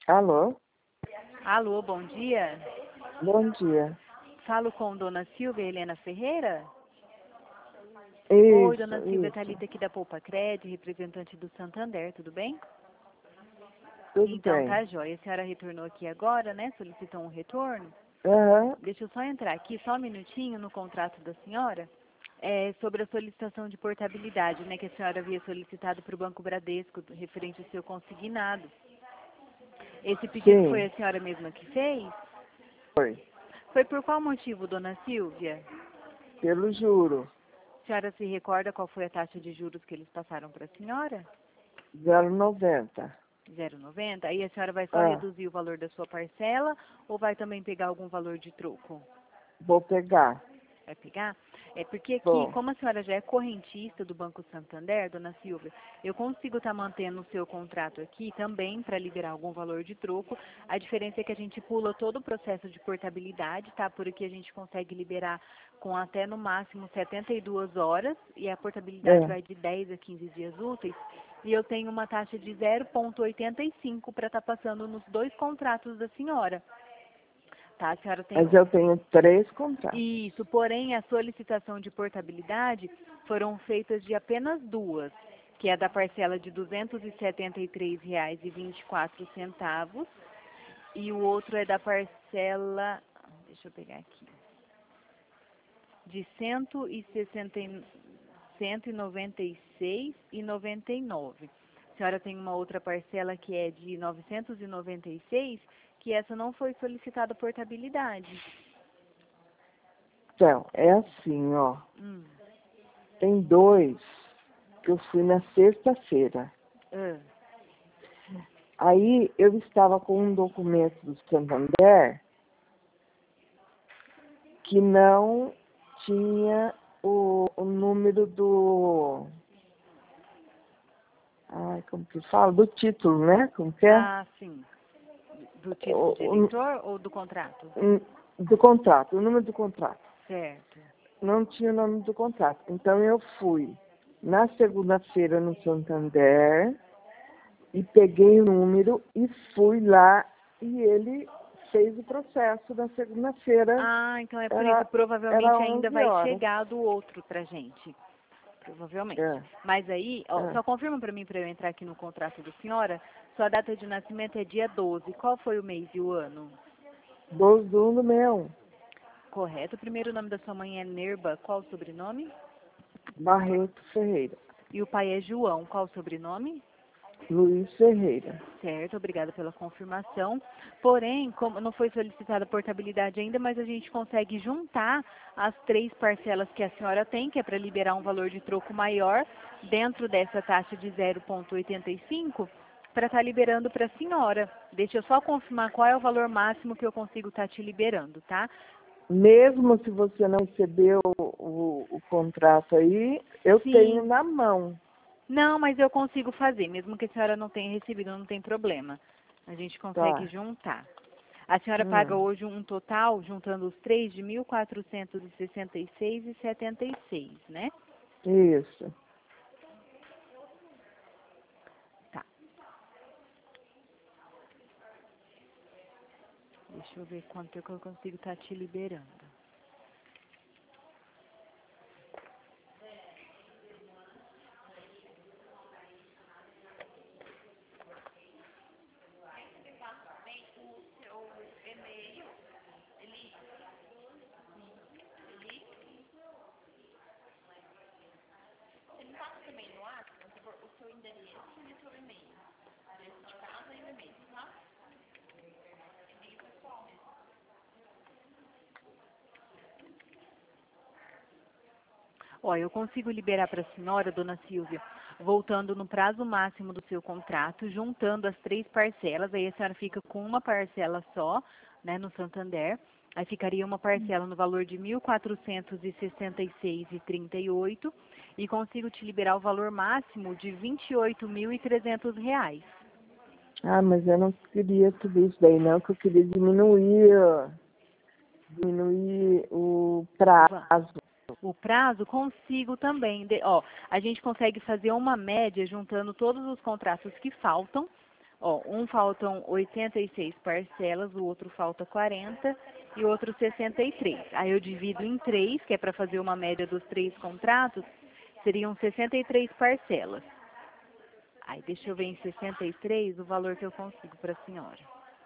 Alô? Alô, bom dia. Bom dia. Falo com Dona Silvia Helena Ferreira? Oi, Dona Silvia, Isso. Thalita aqui da Poupa Cred, representante do Santander, tudo bem? Tudo Então, bem. tá jóia. A senhora retornou aqui agora, né? Solicitou um retorno. Aham. Deixa eu só entrar aqui, só um minutinho, no contrato da senhora. Sobre a solicitação de portabilidade, né? Que a senhora havia solicitado para o Banco Bradesco, referente ao seu consignado. Esse pedido Sim, foi a senhora mesma que fez? foi. Foi por qual motivo, Dona Silvia? Pelo juro. A senhora se recorda qual foi a taxa de juros que eles passaram para a senhora? 0,90. 0,90? Aí a senhora vai só Ah, reduzir o valor da sua parcela ou vai também pegar algum valor de troco? vou pegar. Vai pegar? É porque aqui, Bom, como a senhora já é correntista do Banco Santander, Dona Silvia, eu consigo estar mantendo o seu contrato aqui também para liberar algum valor de troco. A diferença é que a gente pula todo o processo de portabilidade, tá? Por aqui a gente consegue liberar com até no máximo 72 horas e a portabilidade é. vai de 10 a 15 dias úteis. E eu tenho uma taxa de 0,85 para estar passando nos dois contratos da senhora. Tá? A senhora tem Mas eu tenho 3 contratos. isso, porém a solicitação de portabilidade foram feitas de apenas duas, que é da parcela de R$ 273,24 e o outro é da parcela, deixa eu pegar aqui, de 196,99. A senhora tem uma outra parcela que é de 996, que essa não foi solicitada portabilidade. Então, é assim, ó. Hum. Tem 2 que eu fui na sexta-feira. Ah. Aí eu estava com um documento do Santander que não tinha o número do... Ai, como que fala? Do título, né? Como que é? Ah, sim. Do título de eleitor ou do contrato? Do contrato, o número do contrato. Certo. Não tinha o nome do contrato. Então eu fui na segunda-feira no Santander e peguei o número e fui lá e ele fez o processo na segunda-feira. Ah, então é por isso. Era Provavelmente ainda 11 vai horas. chegar do outro pra gente. Provavelmente. É, Mas aí, ó, é. só confirma pra mim, pra eu entrar aqui no contrato da senhora, sua data de nascimento é dia 12. Qual foi o mês e o ano? 12 do 1 do 61. Correto. O primeiro nome da sua mãe é Nerba. Qual o sobrenome? Barreto Ferreira. E o pai é João. Qual o sobrenome? Luiz Ferreira. Certo, obrigada pela confirmação. Porém, como não foi solicitada a portabilidade ainda, mas a gente consegue juntar as três parcelas que a senhora tem, que é para liberar um valor de troco maior, dentro dessa taxa de 0,85, para estar liberando para a senhora. Deixa eu só confirmar qual é o valor máximo que eu consigo estar te liberando, tá? Mesmo se você não recebeu o contrato aí, eu tenho Sim. na mão. Não, mas eu consigo fazer, mesmo que a senhora não tenha recebido, não tem problema. A gente consegue Tá. juntar. A senhora paga hoje um total, juntando os três, de 1.466,76, né? Isso. Tá. Deixa eu ver quanto é que eu consigo estar te liberando. Ó, eu consigo liberar para a senhora, dona Silvia, voltando no prazo máximo do seu contrato, juntando as três parcelas, aí a senhora fica com uma parcela só, né, no Santander, aí ficaria uma parcela no valor de 1.466,38 e consigo te liberar o valor máximo de R$ 28.300. Ah, mas eu não queria tudo isso daí, não, que eu queria diminuir o O va- prazo. O prazo consigo também. Ó, a gente consegue fazer uma média juntando todos os contratos que faltam, Ó, um faltam 86 parcelas, o outro falta 40 e o outro 63. Aí eu divido em 3, que é para fazer uma média dos 3 contratos, seriam 63 parcelas. Aí deixa eu ver em 63 o valor que eu consigo para a senhora.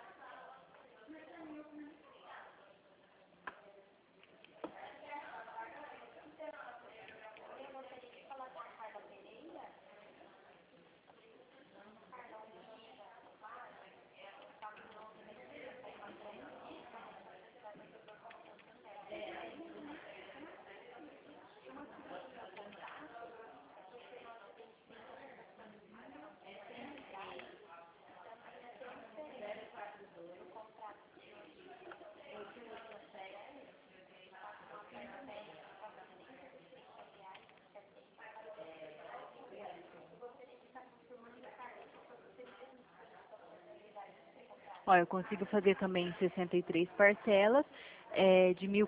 Ó, eu consigo fazer também 63 parcelas de R$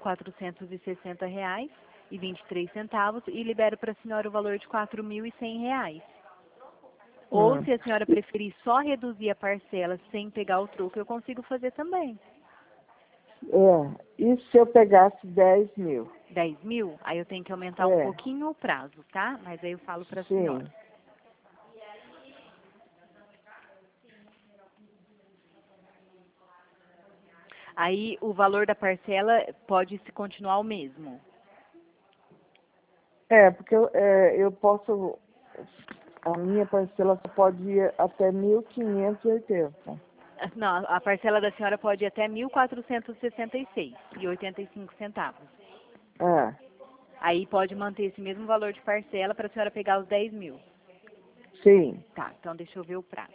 1.460,23 e libero para a senhora o valor de R$ 4.100. Ou se a senhora preferir só reduzir a parcela sem pegar o troco, eu consigo fazer também. E se eu pegasse 10 mil? 10 mil? Aí eu tenho que aumentar um pouquinho o prazo, tá? Mas aí eu falo para a senhora. Aí o valor da parcela pode se continuar o mesmo. Porque eu posso... A minha parcela só pode ir até 1.580. Não, a parcela da senhora pode ir até R$ 1.466,85. Aí pode manter esse mesmo valor de parcela para a senhora pegar os 10 mil. Sim. Tá, então deixa eu ver o prazo.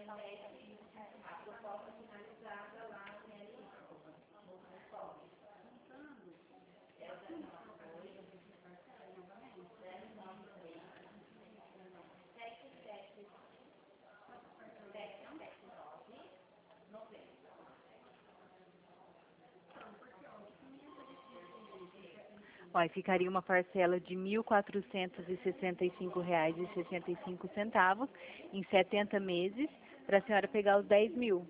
Ó, ficaria uma parcela de R$ 1.465,65 em 70 meses para a senhora pegar os 10 mil.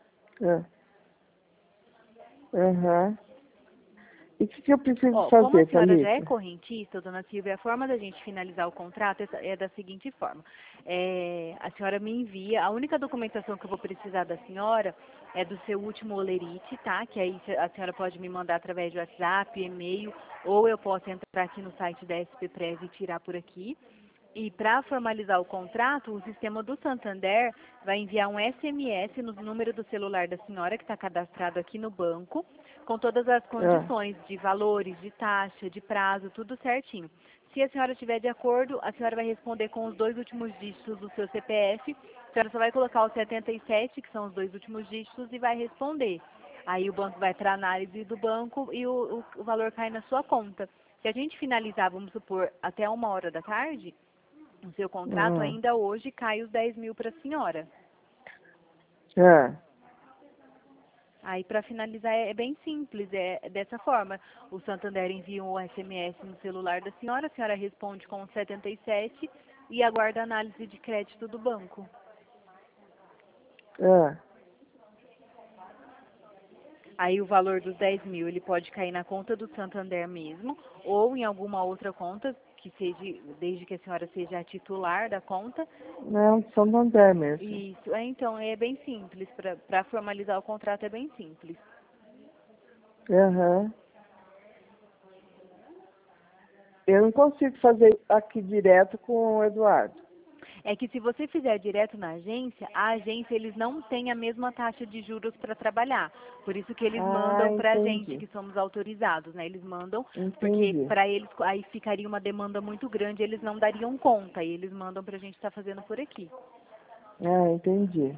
E o que eu preciso fazer, como a senhora já é Thalita? correntista, dona Silvia, a forma da gente finalizar o contrato é da seguinte forma. A senhora me envia, a única documentação que eu vou precisar da senhora é do seu último olerite, tá? Que aí a senhora pode me mandar através de WhatsApp, e-mail, ou eu posso entrar aqui no site da SPPrev e tirar por aqui. E para formalizar o contrato, o sistema do Santander vai enviar um SMS no número do celular da senhora, que está cadastrado aqui no banco, com todas as condições de valores, de taxa, de prazo, tudo certinho. Se a senhora estiver de acordo, a senhora vai responder com os 2 últimos dígitos do seu CPF. A senhora só vai colocar o 77, que são os 2 últimos dígitos, e vai responder. Aí o banco vai para a análise do banco e o valor cai na sua conta. Se a gente finalizar, vamos supor, até 1h da tarde, o seu contrato ainda hoje cai os 10 mil para a senhora. Aí para finalizar é bem simples, é dessa forma. O Santander envia um SMS no celular da senhora, a senhora responde com o 77 e aguarda a análise de crédito do banco. Aí o valor dos 10 mil ele pode cair na conta do Santander mesmo, ou em alguma outra conta, que seja, desde que a senhora seja a titular da conta. Não, Santander mesmo. Isso, então é bem simples, para formalizar o contrato é bem simples. Eu não consigo fazer aqui direto com o Eduardo. É que se você fizer direto na agência, a agência eles não têm a mesma taxa de juros para trabalhar. Por isso que eles mandam para a gente, que somos autorizados, né? Eles mandam, porque para eles aí ficaria uma demanda muito grande, eles não dariam conta, e eles mandam para a gente estar fazendo por aqui. Entendi.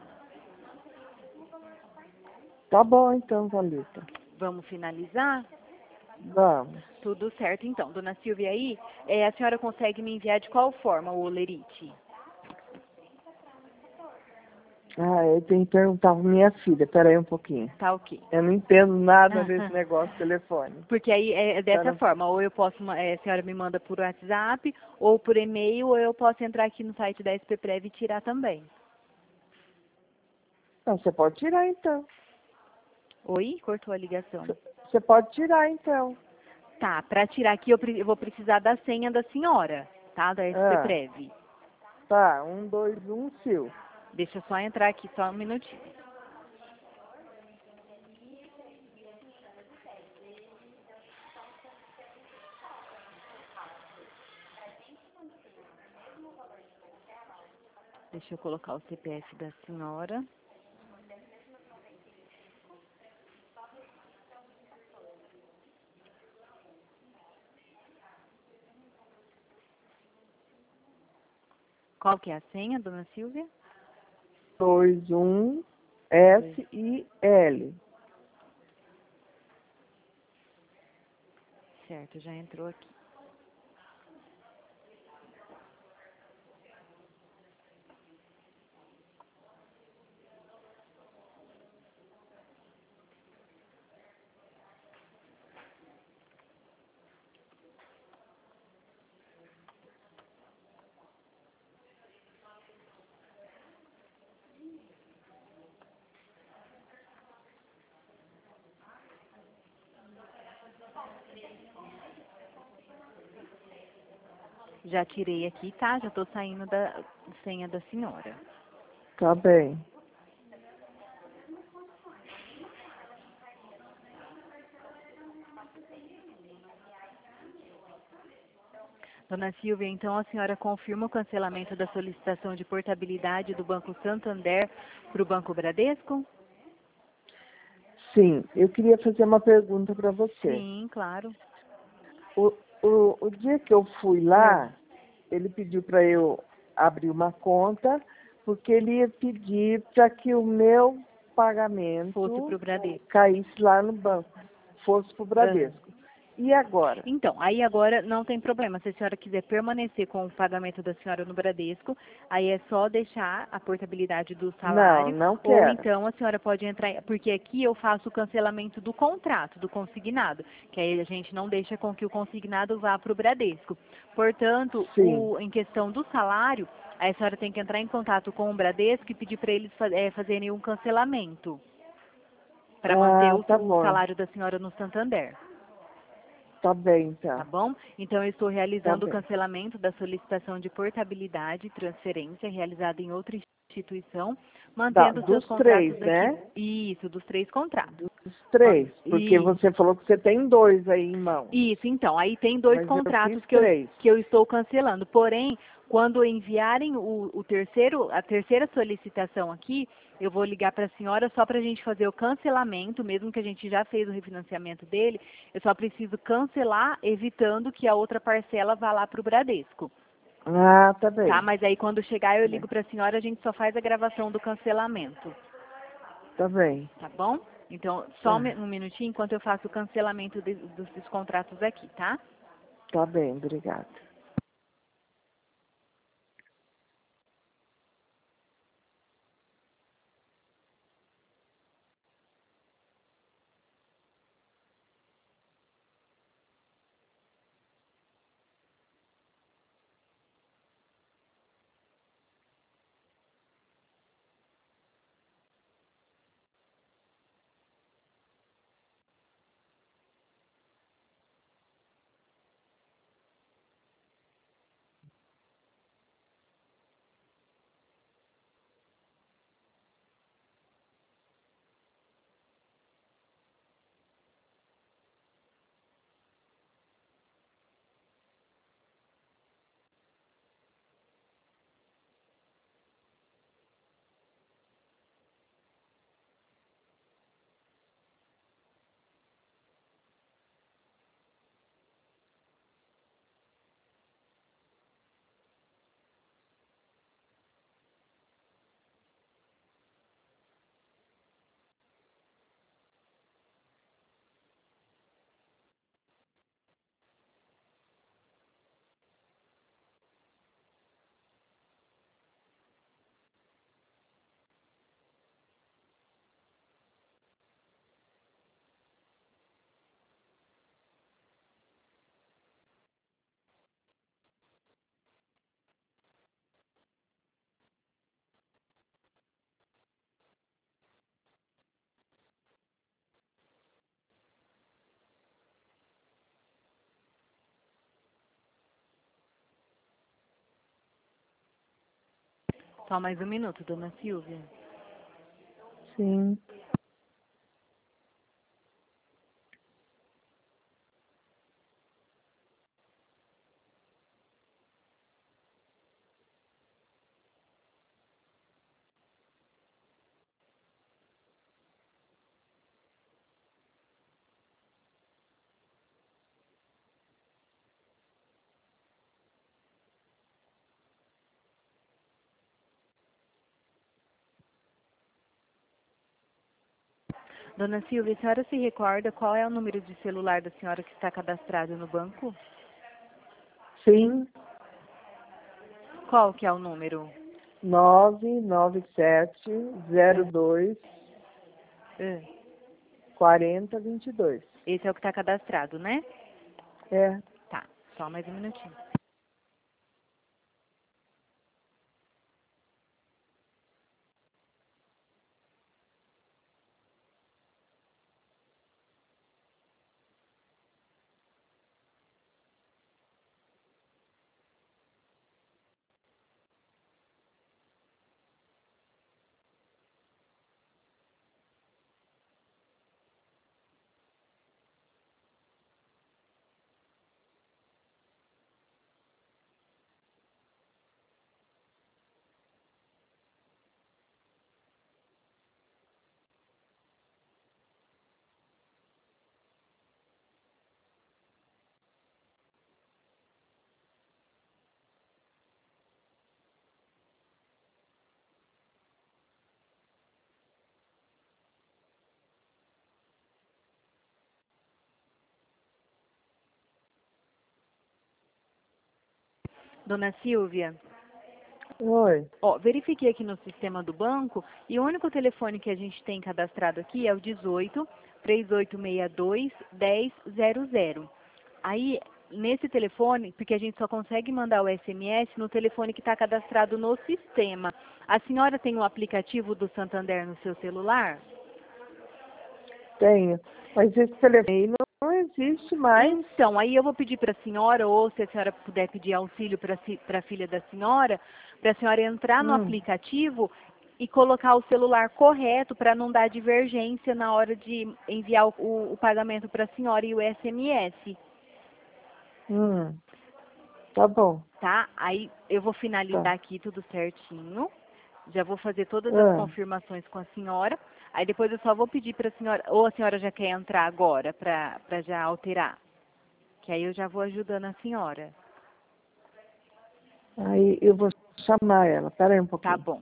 Tá bom então, Thalita. Vamos finalizar? Vamos. Tudo certo então. Dona Silvia, aí, a senhora consegue me enviar de qual forma o olerite? Eu tenho que perguntar para minha filha. Peraí um pouquinho. Tá ok. Eu não entendo nada desse negócio de telefone. Porque aí é dessa forma, ou eu posso, a senhora me manda por WhatsApp, ou por e-mail, ou eu posso entrar aqui no site da SPPrev e tirar também. Não, você pode tirar então. Oi? Cortou a ligação. Você pode tirar então. Tá, para tirar aqui eu vou precisar da senha da senhora, tá? Da SPPrev. Tá, 1, 2, 1, sil. Deixa eu só entrar aqui, só um minutinho. Deixa eu colocar o CPF da senhora. Qual que é a senha, dona Silvia? 2, 1, S, I, L. Certo, já entrou aqui. Já tirei aqui, tá? Já tô saindo da senha da senhora. Tá bem. Dona Silvia, então a senhora confirma o cancelamento da solicitação de portabilidade do Banco Santander para o Banco Bradesco? Sim, eu queria fazer uma pergunta para você. Sim, claro. O dia que eu fui lá, ele pediu para eu abrir uma conta, porque ele ia pedir para que o meu Fosse pagamento para o Bradesco. caísse lá no banco, fosse para o Bradesco. E agora? Então, aí agora não tem problema. Se a senhora quiser permanecer com o pagamento da senhora no Bradesco, aí é só deixar a portabilidade do Não, salário, não ou quero. então a senhora pode entrar, porque aqui eu faço o cancelamento do contrato, do consignado, que aí a gente não deixa com que o consignado vá para o Bradesco. Portanto, Sim. em questão do salário, aí a senhora tem que entrar em contato com o Bradesco e pedir para eles fazerem um cancelamento, para manter Ah, tá o bom. salário da senhora no Santander. Tá bem, Tá então. bom? Então, eu estou Tá realizando o bem. cancelamento da solicitação de portabilidade e transferência realizada em outra instituição, mantendo os seus Dos contratos três, aqui. né? Isso, dos 3 contratos. Dos três. Porque Isso. você falou que você tem 2 aí em mão. Isso, então, aí tem 2 Mas eu fiz contratos 3. que eu estou cancelando. Porém, quando enviarem a terceira solicitação aqui, eu vou ligar para a senhora só para a gente fazer o cancelamento, mesmo que a gente já fez o refinanciamento dele, eu só preciso cancelar, evitando que a outra parcela vá lá para o Bradesco. Ah, tá Tá? bem. Mas aí quando chegar eu Tá ligo bem. para a senhora, a gente só faz a gravação do cancelamento. Tá bem. Tá bom? Então, só Tá. um minutinho enquanto eu faço o cancelamento dos contratos aqui, tá? Tá bem, obrigada. Só mais um minuto, dona Silvia. Sim. Dona Silvia, a senhora se recorda qual é o número de celular da senhora que está cadastrado no banco? Sim. Qual que é o número? 99702 É. 4022. Esse é o que está cadastrado, né? É. Tá, só mais um minutinho. Dona Silvia, Oi. ó, verifiquei aqui no sistema do banco e o único telefone que a gente tem cadastrado aqui é o 18-3862-1000. Aí, nesse telefone, porque a gente só consegue mandar o SMS no telefone que está cadastrado no sistema. A senhora tem o aplicativo do Santander no seu celular? Tenho. Mas esse telefone não existe mais. Então, aí eu vou pedir para a senhora, ou se a senhora puder pedir auxílio para a filha da senhora entrar no aplicativo e colocar o celular correto para não dar divergência na hora de enviar o pagamento para a senhora e o SMS, Tá bom. tá? Aí eu vou finalizar Tá. aqui tudo certinho, já vou fazer todas as Ah. confirmações com a senhora, aí depois eu só vou pedir para a senhora, ou a senhora já quer entrar agora para já alterar, que aí eu já vou ajudando a senhora. Aí eu vou chamar ela. Pera aí um Tá pouquinho. bom.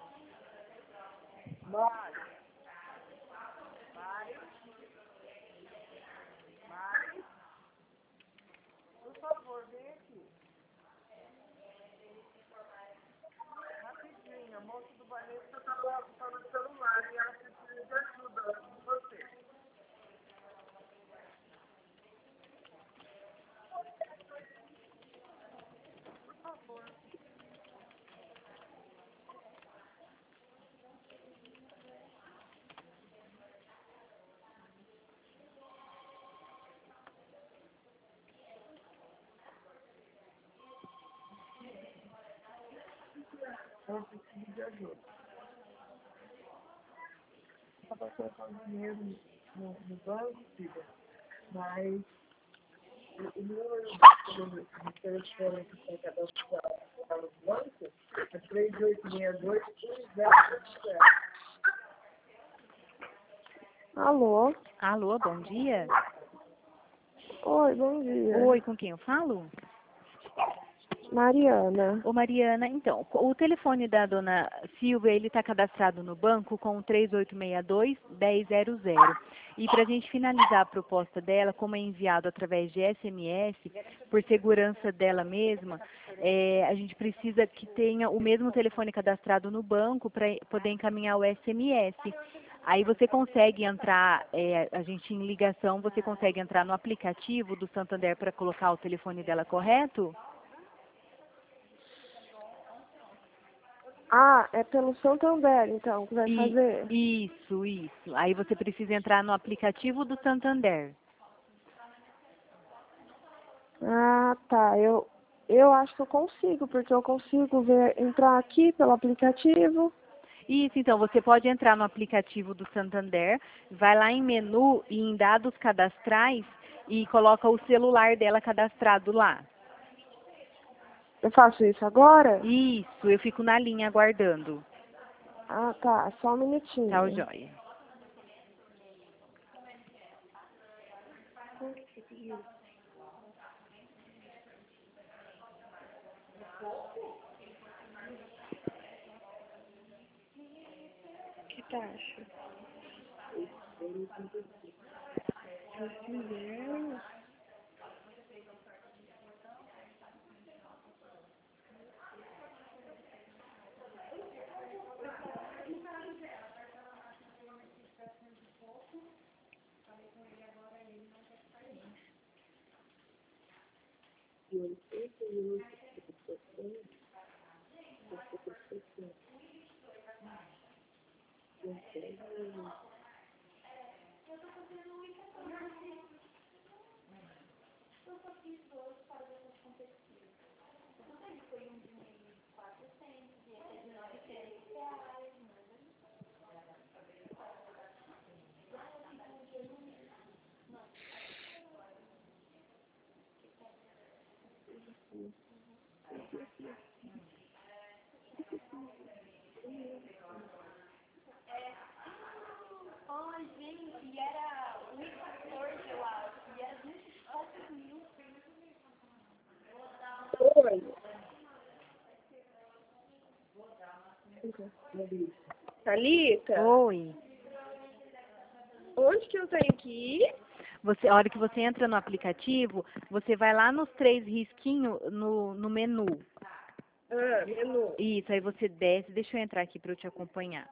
Eu preciso de ajuda. Só para colocar o dinheiro no banco, filha. Mas o número de telefone que está cadastrado no banco é 3862-1000. Alô? Alô, bom dia. Oi, bom dia. Oi, com quem eu falo? Mariana. Ô, Mariana, então, o telefone da dona Silvia, ele está cadastrado no banco com o 3862-1000. E para a gente finalizar a proposta dela, como é enviado através de SMS, por segurança dela mesma, a gente precisa que tenha o mesmo telefone cadastrado no banco para poder encaminhar o SMS. Aí você consegue entrar, a gente em ligação, você consegue entrar no aplicativo do Santander para colocar o telefone dela correto? Ah, é pelo Santander, então, que vai fazer? Isso. Aí você precisa entrar no aplicativo do Santander. Ah, tá. Eu acho que eu consigo, porque eu consigo entrar aqui pelo aplicativo. Isso, então, você pode entrar no aplicativo do Santander, vai lá em menu e em dados cadastrais e coloca o celular dela cadastrado lá. Eu faço isso agora? Isso, eu fico na linha aguardando. Ah, tá. Só um minutinho. Tá, o joia. Que taxa? Oi. Thalita, Oi. onde que eu tenho que ir? Você, a hora que você entra no aplicativo, você vai lá nos 3 risquinhos no menu. Ah, menu. Isso, aí você desce. Deixa eu entrar aqui para eu te acompanhar.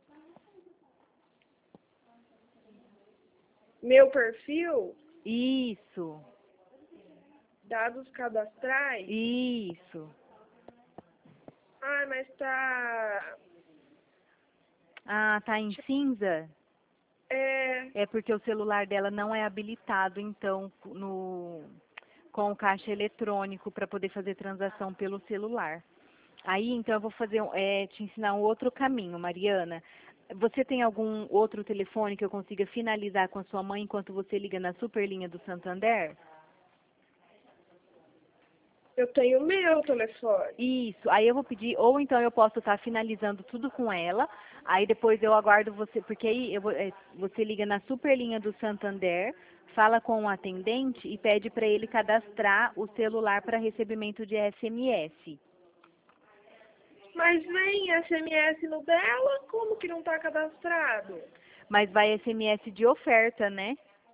Meu perfil, Isso, dados cadastrais. isso. Ai, mas tá... Ah, tá em cinza? É... É porque o celular dela não é habilitado, então, com o caixa eletrônico para poder fazer transação pelo celular. Aí, então, eu vou fazer, te ensinar um outro caminho, Mariana. Você tem algum outro telefone que eu consiga finalizar com a sua mãe enquanto você liga na Superlinha do Santander? Eu tenho o meu telefone. Isso, aí eu vou pedir, ou então eu posso estar finalizando tudo com ela, aí depois eu aguardo você, porque aí você liga na Superlinha do Santander, fala com o atendente e pede para ele cadastrar o celular para recebimento de SMS. Mas vem SMS no dela, como que não tá cadastrado? Mas vai SMS de oferta, né?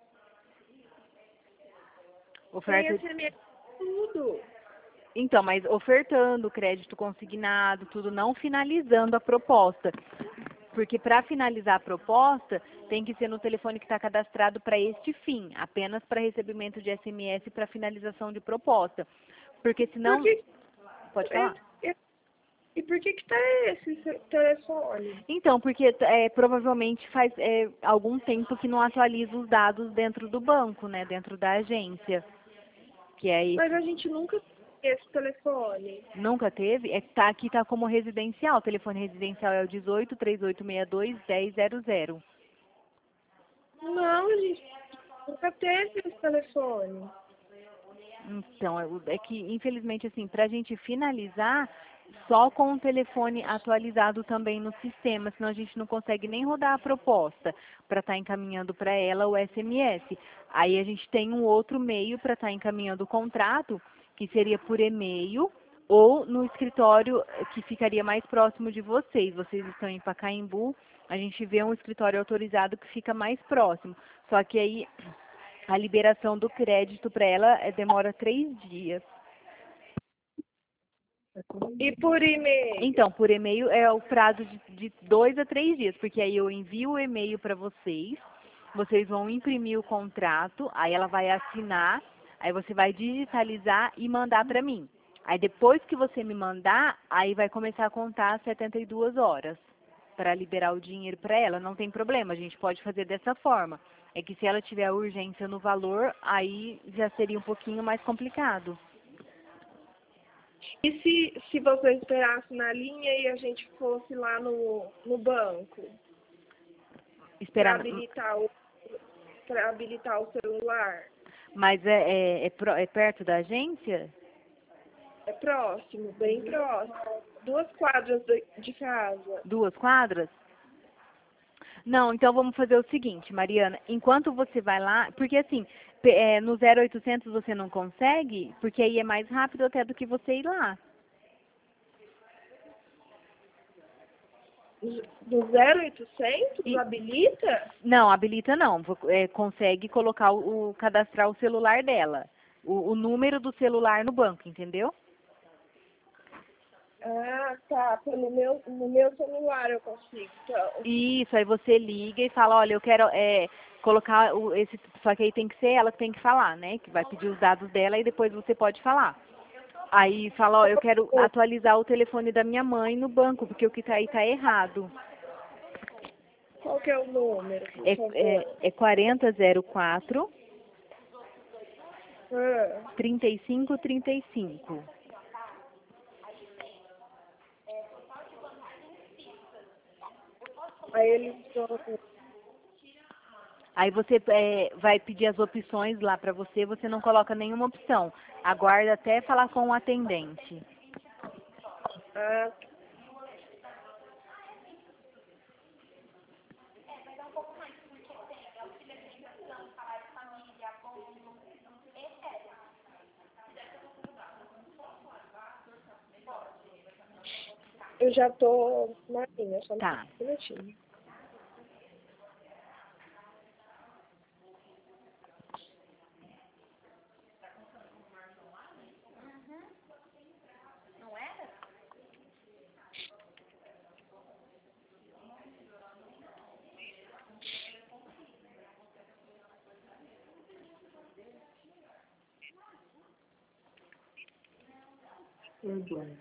Tem Oferta. SMS tudo. Então, mas ofertando crédito consignado, tudo, não finalizando a proposta. Porque para finalizar a proposta, tem que ser no telefone que está cadastrado para este fim, apenas para recebimento de SMS para finalização de proposta. Porque Por senão. que... Pode falar? E por que que tá esse telefone? Então, porque provavelmente faz algum tempo que não atualiza os dados dentro do banco, né? Dentro da agência. Que é Mas esse. a gente nunca tem esse telefone. Nunca teve? Tá, aqui tá como residencial. O telefone residencial é o 18 3862 1000. Não, a gente nunca teve esse telefone. Então, é que, infelizmente, assim, para a gente finalizar, só com o telefone atualizado também no sistema, senão a gente não consegue nem rodar a proposta para estar encaminhando para ela o SMS. Aí a gente tem um outro meio para estar encaminhando o contrato, que seria por e-mail ou no escritório que ficaria mais próximo de vocês. Vocês estão em Pacaembu, a gente vê um escritório autorizado que fica mais próximo. Só que aí a liberação do crédito para ela demora 3 dias. E por e-mail? Então, por e-mail é o prazo de 2 a 3 dias, porque aí eu envio o e-mail para vocês, vocês vão imprimir o contrato, aí ela vai assinar, aí você vai digitalizar e mandar para mim. Aí depois que você me mandar, aí vai começar a contar 72 horas para liberar o dinheiro para ela. Não tem problema, a gente pode fazer dessa forma. É que se ela tiver urgência no valor, aí já seria um pouquinho mais complicado. E se você esperasse na linha e a gente fosse lá no banco para Esperar. habilitar o celular? Mas é perto da agência? É próximo, bem próximo. 2 quadras de casa. 2 quadras? Não, então vamos fazer o seguinte, Mariana. Enquanto você vai lá, porque assim, no 0800 você não consegue, porque aí é mais rápido até do que você ir lá. Do 0800 habilita? Não, habilita não. Consegue colocar cadastrar o celular dela. O número do celular no banco, entendeu? Ah, tá. No meu celular eu consigo, então. Isso, aí você liga e fala, olha, eu quero colocar esse. Só que aí tem que ser ela que tem que falar, né? Que vai pedir os dados dela e depois você pode falar. Aí fala, ó, eu quero atualizar o telefone da minha mãe no banco, porque o que tá aí tá errado. Qual que é o número, por favor? É 4004 Ah, 3535. aí eles vão... Aí você vai pedir as opções lá pra você, você não coloca nenhuma opção. Aguarda até falar com o atendente. Ah, eu já tô na linha, só Tá. um minutinho. Uhum.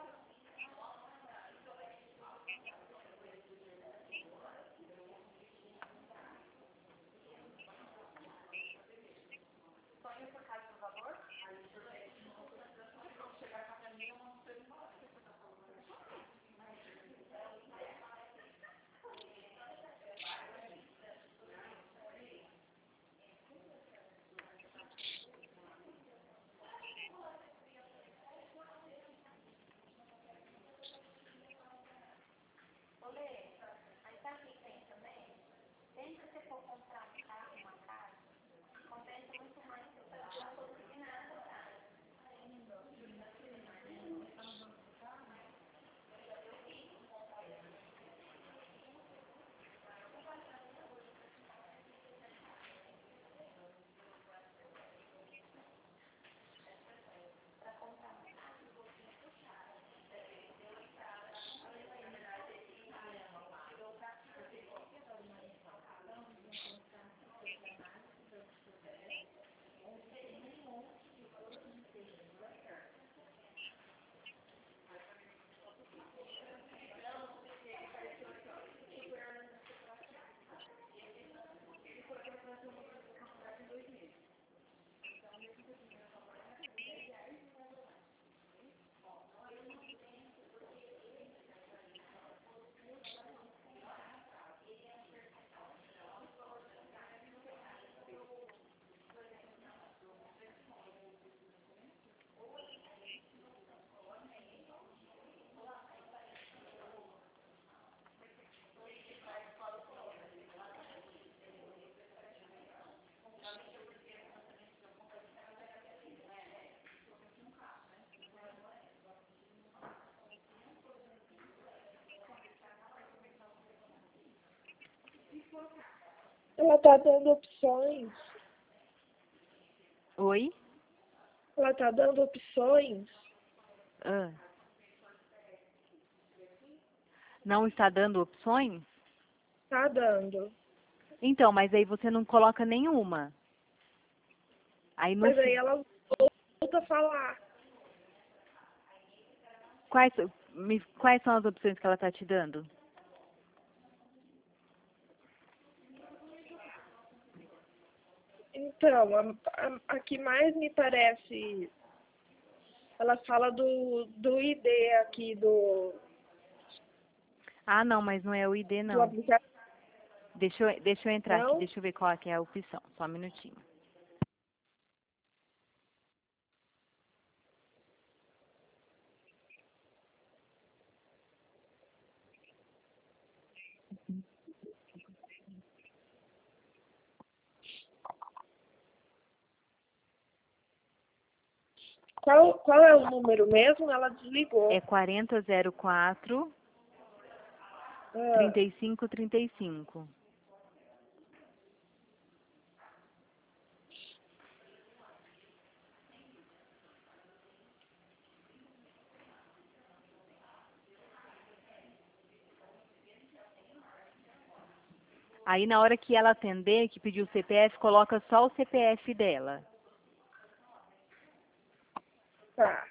Ela tá dando opções. Oi? Ela tá dando opções. Ah. Não está dando opções? Tá dando. Então, mas aí você não coloca nenhuma. Aí no Mas aí ela volta a falar. quais são as opções que ela está te dando? Então, a que mais me parece Ela fala do ID aqui, Ah, não, mas não é o ID, do não. aplicativo. Deixa eu entrar Não? aqui, deixa eu ver qual é que é a opção. Só um minutinho. Qual é o número mesmo? Ela desligou. É 4004 Ah, 3535. Aí na hora que ela atender, que pedir o CPF, coloca só o CPF dela. tá.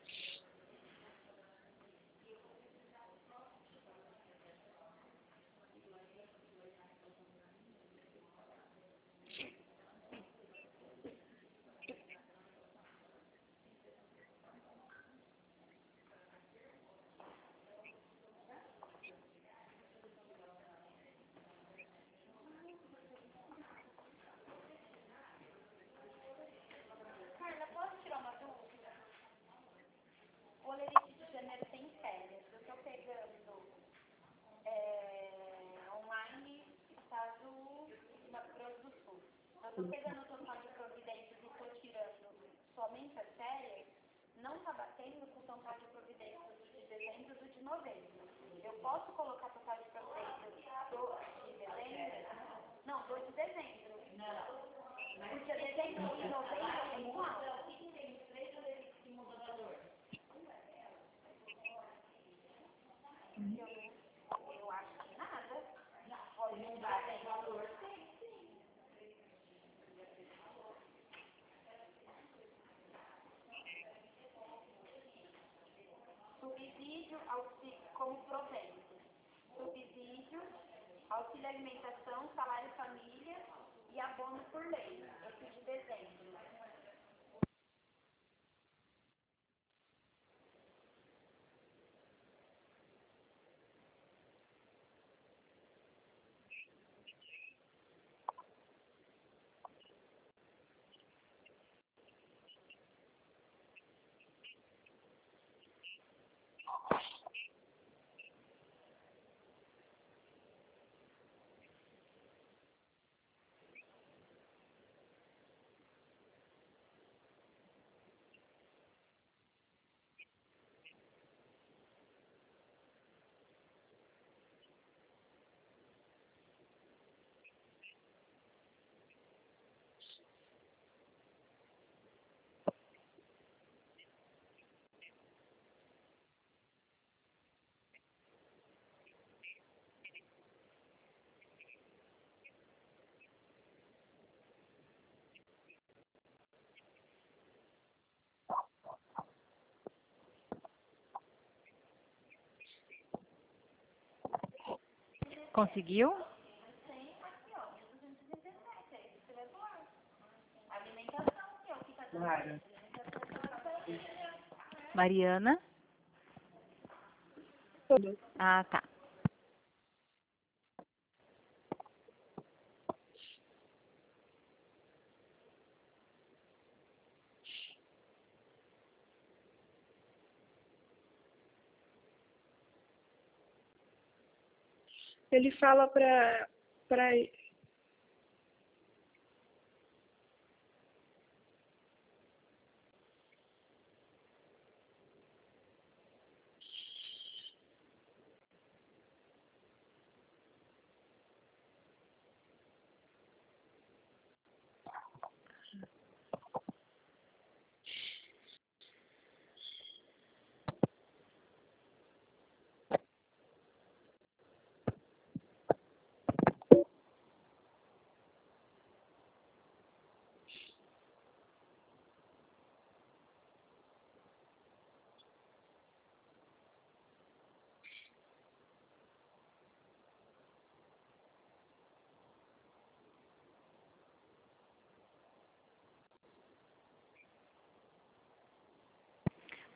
Conseguiu? Mariana? Tudo. Ah, tá. Ele fala pra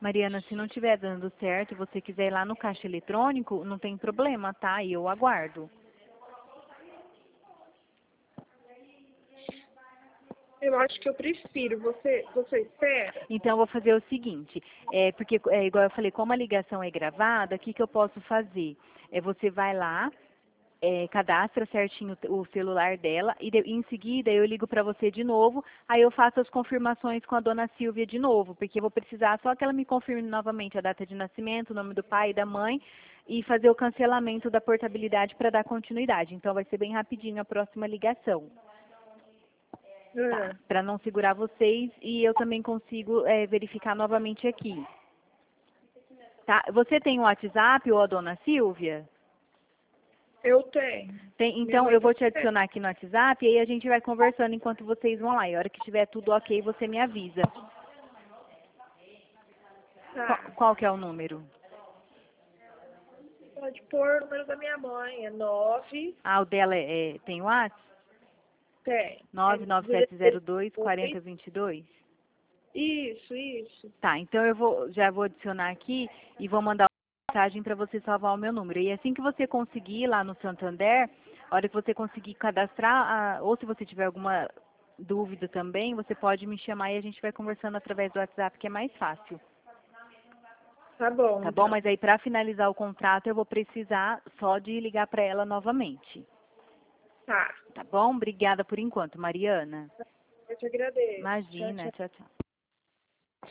Mariana, se não estiver dando certo e você quiser ir lá no caixa eletrônico, não tem problema, tá? E eu aguardo. Eu acho que eu prefiro. Você espera? Então, eu vou fazer o seguinte, porque, igual eu falei, como a ligação é gravada, o que que eu posso fazer? Você vai lá, cadastra certinho o celular dela e em seguida eu ligo para você de novo, aí eu faço as confirmações com a dona Silvia de novo, porque eu vou precisar só que ela me confirme novamente a data de nascimento, o nome do pai e da mãe e fazer o cancelamento da portabilidade para dar continuidade. Então, vai ser bem rapidinho a próxima ligação. Tá, para não segurar vocês e eu também consigo verificar novamente aqui. Tá? Você tem o WhatsApp ou a dona Silvia? Eu tenho. Então eu vou te adicionar aqui no WhatsApp e aí a gente vai conversando enquanto vocês vão lá. E a hora que tiver tudo ok, você me avisa. Tá. Qual que é o número? Pode pôr o número da minha mãe, é 9. Ah, o dela tem o WhatsApp? Tem. 99702-4022? Isso. Tá, então já vou adicionar aqui e vou mandar uma mensagem para você salvar o meu número. E assim que você conseguir lá no Santander, a hora que você conseguir cadastrar, ou se você tiver alguma dúvida também, você pode me chamar e a gente vai conversando através do WhatsApp, que é mais fácil. Tá bom. Tá bom? Mas aí para finalizar o contrato eu vou precisar só de ligar para ela novamente. Tá. Tá bom? Obrigada por enquanto, Mariana. Eu te agradeço. Imagina, tchau, tchau.